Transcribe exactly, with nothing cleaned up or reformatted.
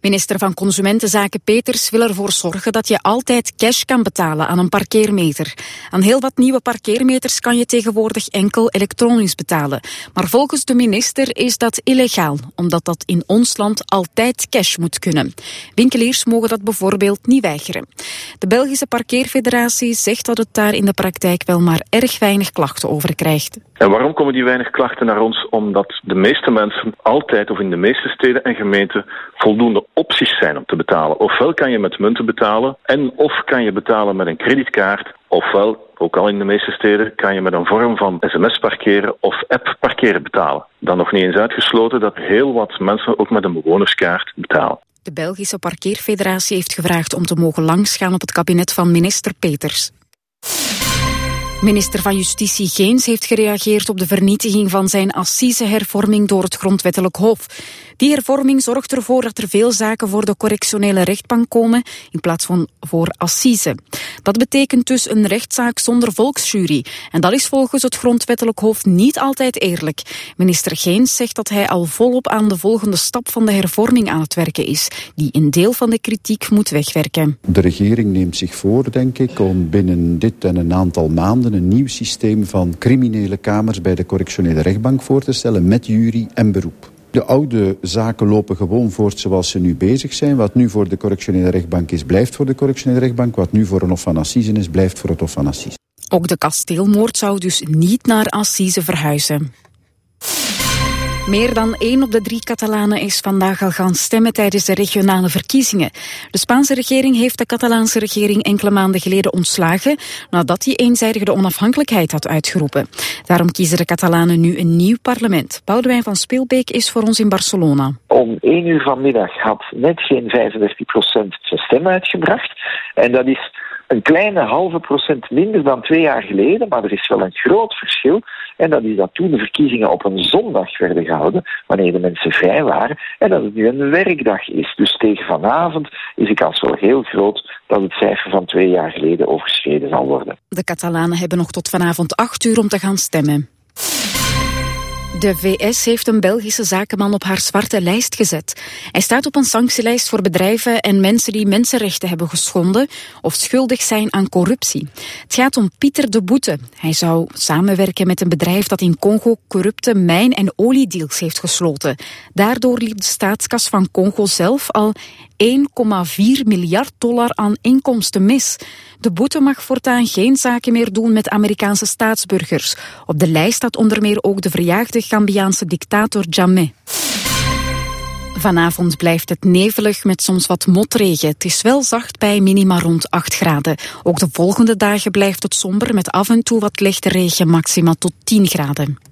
Minister van Consumentenzaken Peters wil ervoor zorgen dat je altijd cash kan betalen aan een parkeermeter. Aan heel wat nieuwe parkeermeters kan je tegenwoordig enkel elektronisch betalen. Maar volgens de minister is dat illegaal, omdat dat in ons land altijd cash moet kunnen. Winkeliers mogen dat bijvoorbeeld niet weigeren. De Belgische Parkeerfederatie zegt dat het daar in de praktijk wel maar erg weinig klachten over krijgt. En waarom komen die weinig klachten naar ons? Omdat de meeste mensen altijd, of in de meeste steden en gemeenten, voldoende opties zijn om te betalen. Ofwel kan je met munten betalen, en of kan je betalen met een kredietkaart, ofwel, ook al in de meeste steden, kan je met een vorm van sms parkeren of app parkeren betalen. Dan nog niet eens uitgesloten dat heel wat mensen ook met een bewonerskaart betalen. De Belgische Parkeerfederatie heeft gevraagd om te mogen langsgaan op het kabinet van minister Peters. Minister van Justitie Geens heeft gereageerd op de vernietiging van zijn assisehervorming door het Grondwettelijk Hof. Die hervorming zorgt ervoor dat er veel zaken voor de correctionele rechtbank komen in plaats van voor assise. Dat betekent dus een rechtszaak zonder volksjury. En dat is volgens het Grondwettelijk Hof niet altijd eerlijk. Minister Geens zegt dat hij al volop aan de volgende stap van de hervorming aan het werken is, die een deel van de kritiek moet wegwerken. De regering neemt zich voor, denk ik, om binnen dit en een aantal maanden een nieuw systeem van criminele kamers bij de correctionele rechtbank voor te stellen met jury en beroep. De oude zaken lopen gewoon voort zoals ze nu bezig zijn. Wat nu voor de correctionele rechtbank is, blijft voor de correctionele rechtbank. Wat nu voor een hof van assise is, blijft voor het hof van assise. Ook de kasteelmoord zou dus niet naar assise verhuizen. Meer dan één op de drie Catalanen is vandaag al gaan stemmen tijdens de regionale verkiezingen. De Spaanse regering heeft de Catalaanse regering enkele maanden geleden ontslagen nadat hij eenzijdig de onafhankelijkheid had uitgeroepen. Daarom kiezen de Catalanen nu een nieuw parlement. Boudewijn van Speelbeek is voor ons in Barcelona. Om één uur vanmiddag had net geen vijfendertig procent zijn stem uitgebracht. En dat is een kleine halve procent minder dan twee jaar geleden, maar er is wel een groot verschil. En dat is dat toen de verkiezingen op een zondag werden gehouden, wanneer de mensen vrij waren, en dat het nu een werkdag is. Dus tegen vanavond is de kans wel heel groot dat het cijfer van twee jaar geleden overschreden zal worden. De Catalanen hebben nog tot vanavond acht uur om te gaan stemmen. De V S heeft een Belgische zakenman op haar zwarte lijst gezet. Hij staat op een sanctielijst voor bedrijven en mensen die mensenrechten hebben geschonden of schuldig zijn aan corruptie. Het gaat om Pieter de Boete. Hij zou samenwerken met een bedrijf dat in Congo corrupte mijn- en oliedeals heeft gesloten. Daardoor liep de staatskas van Congo zelf al één komma vier miljard dollar aan inkomsten mis. De Boete mag voortaan geen zaken meer doen met Amerikaanse staatsburgers. Op de lijst staat onder meer ook de verjaagde Gambiaanse dictator Jammeh. Vanavond blijft het nevelig met soms wat motregen. Het is wel zacht bij minima rond acht graden. Ook de volgende dagen blijft het somber met af en toe wat lichte regen, maxima tot tien graden.